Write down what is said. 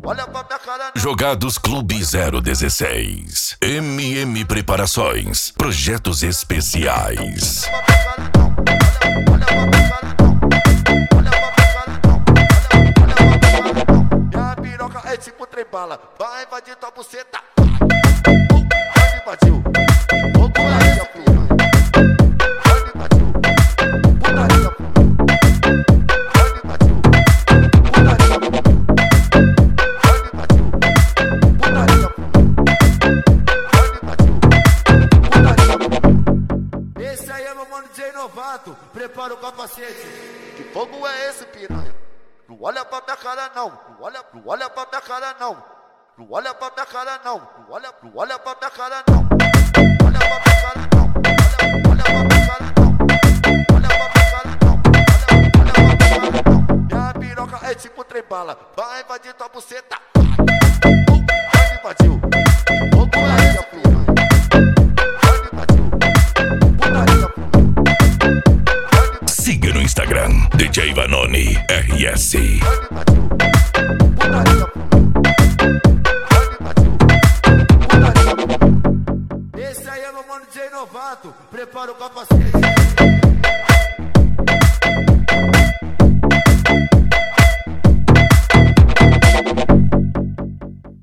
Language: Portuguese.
olha pra minha cara não. Jogados Clube 016. MM Preparações. Projetos especiais. Minha piroca é tipo trem bala, vai invadir tua buceta. Vai invadiu. Vou aí a piranha. Vai invadiu. Putaria comigo. Vai invadiu. Putaria comigo. Vai invadiu. Putaria comigo. Vai invadiu. Putaria comigo. Esse aí é meu mano DJ Novato. Prepara o capacete. Que fogo é esse, piranha? Não olha pra minha cara não, não olha pra minha cara não, não olha pra minha cara não, não olha pra minha cara não, olha pra minha cara não, olha pra minha cara não, olha pra minha cara não, olha pra minha cara não. Minha piroca é tipo trem bala, vai invadir tua buceta. Vai invadiu, vou aí a piranha. Vai invadiu, putaria comigo. Siga no Instagram, DJ Vanoni RS. Esse aí é meu mano DJ Novato, prepara o capacete.